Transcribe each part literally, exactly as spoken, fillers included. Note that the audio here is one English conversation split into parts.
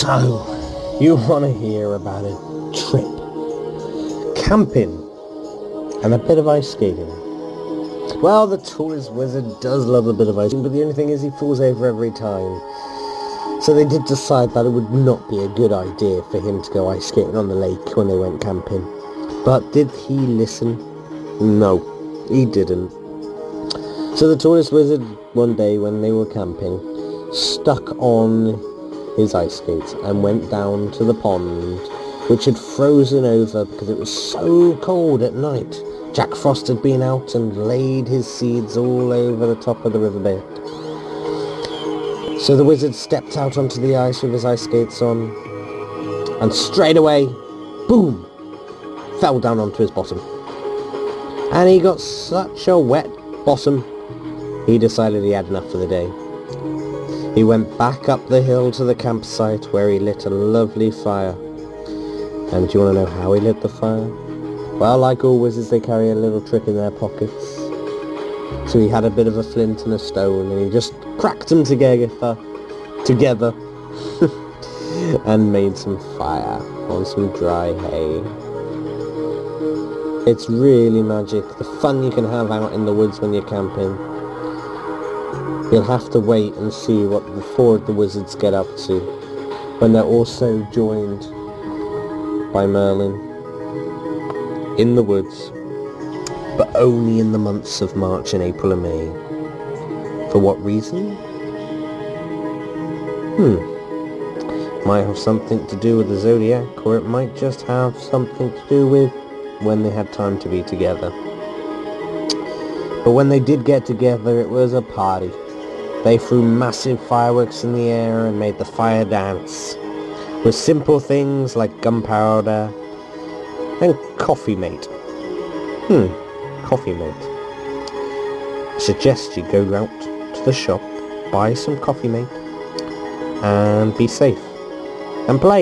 So, you want to hear about a trip, camping, and a bit of ice skating. Well, the tallest wizard does love a bit of ice skating, but the only thing is he falls over every time. So they did decide that it would not be a good idea for him to go ice skating on the lake when they went camping. But did he listen? No, he didn't. So the tallest wizard, one day when they were camping, stuck on his ice skates and went down to the pond, which had frozen over because it was so cold at night. Jack Frost had been out and laid his seeds all over the top of the riverbed. So the wizard stepped out onto the ice with his ice skates on, and straight away, boom, fell down onto his bottom. And he got such a wet bottom, he decided he had enough for the day. He went back up the hill to the campsite where he lit a lovely fire. And do you want to know how he lit the fire? Well, like all wizards, they carry a little trick in their pockets. So he had a bit of a flint and a stone, and he just cracked them together, together, and made some fire on some dry hay. It's really magic, the fun you can have out in the woods when you're camping. You'll have to wait and see what the four of the wizards get up to when they're also joined by Merlin in the woods, but only in the months of March and April and May. For what reason? Hmm. Might have something to do with the zodiac, or it might just have something to do with when they had time to be together. But when they did get together, it was a party. They threw massive fireworks in the air and made the fire dance, with simple things like gunpowder and coffee mate. Hmm, coffee mate. I suggest you go out to the shop, buy some coffee mate, and be safe, and play.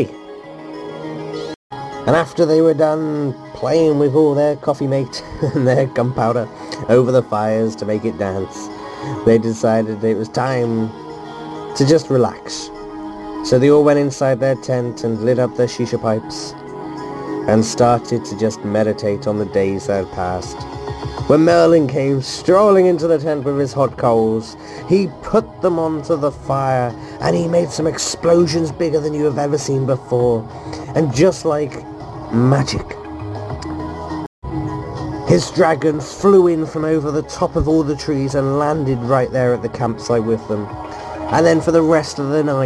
And after they were done playing with all their coffee mate and their gunpowder over the fires to make it dance, they decided it was time to just relax. So they all went inside their tent and lit up their shisha pipes and started to just meditate on the days that had passed. When Merlin came strolling into the tent with his hot coals, he put them onto the fire and he made some explosions bigger than you have ever seen before. And just like magic, his dragon flew in from over the top of all the trees and landed right there at the campsite with them. And then for the rest of the night,